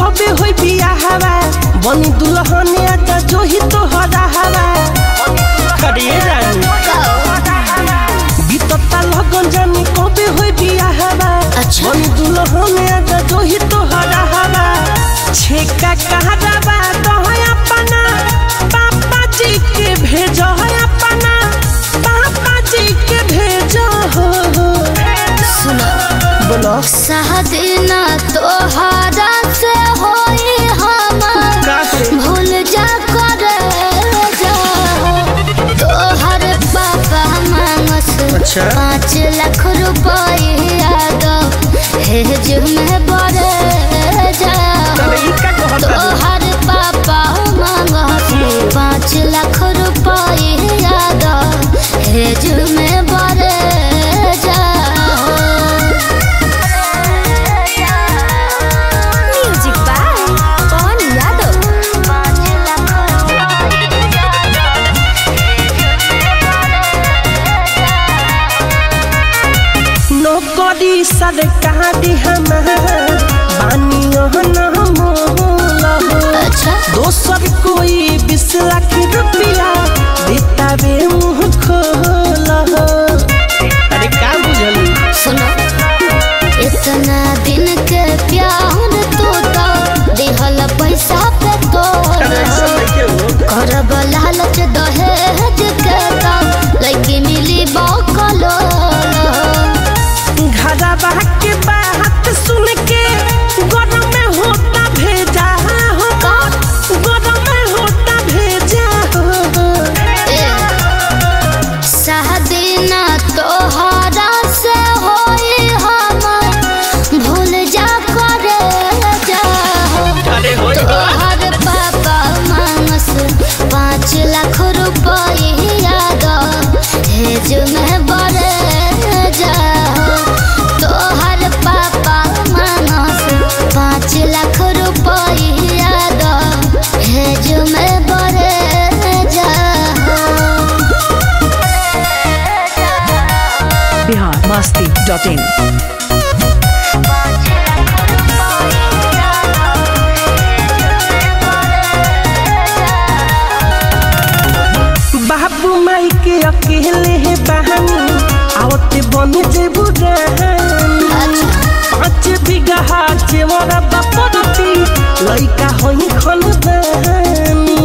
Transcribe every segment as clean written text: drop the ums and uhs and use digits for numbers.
कबे होई बियाहवा बनी दुल्हने आजा जोही तोहरा हवा करिए रानी बीतता लगन जानी कबे होई बियाहवा बनी दुल्हने आजा जोही तोहरा हवा छेका कहरावा तो है अपना पापा जी के भेजो है अपना पापा जी के भेजो हो सुनो बोलो सहदीना तोहरा से होई हमार भूल जा करे जा तोहर पापा मांगस 5 लाख रुपया दो हेज में बड़े जा तोहर पापा मांगस 5 लाख रुपया दो हेज में बड़े जा नौकरी सरकारी हमार बानियों न मोला दोसर कोई 20 लाख रुपया देता बे मुँह खोला अरे का बुझली सुनो इतना दिन के प्यार तू तो दिहल पैसा पे तो करब लालच दहेज के तो लड़की मिली बकलो घरवा के बात सुन के गरम में होता भेजा हो गरम में होता भेजा हो सहदीना तोहरा से होई हमार भूल जा करे जा तोहर पापा मांगस 5 लाख रुपया दो हेज में बड़े जा तोहर पापा मांगस 5 लाख रुपया दो हेज में बड़े जा biharmasti.in बाबू माई के अकेले है बहानी आवते बन जेबू रानी 5 बीघा चेवरा बापती लइका होई खनदानी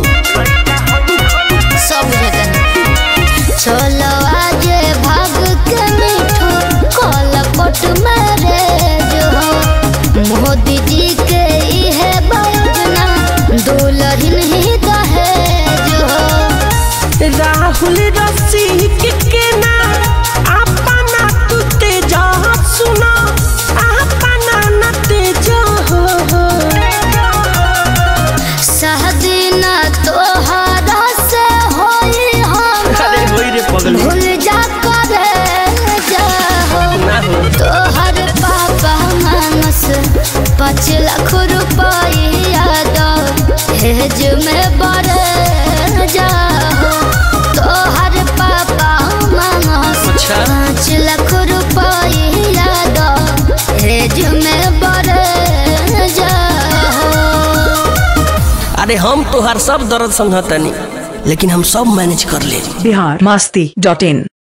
सब जगह चलो आज भाग के मिठू कलपट मारे जो मोदी जी के है योजना दुल्हन ही दहेज राहुल रसिक के ना अपना तू तेजा सुनो अपना न तेजा हो सहदीना तोहरा से होई हम भूल जा करे जा तोहर पापा मांगस 5 लाख रुपया दो हेज में बड़े जा तोहर पापा मांगस 5 लाख रुपया दो हेज में बड़े जा अरे हम तोहार सब दर्द समझतनी लेकिन हम सब मैनेज कर ले biharmasti.in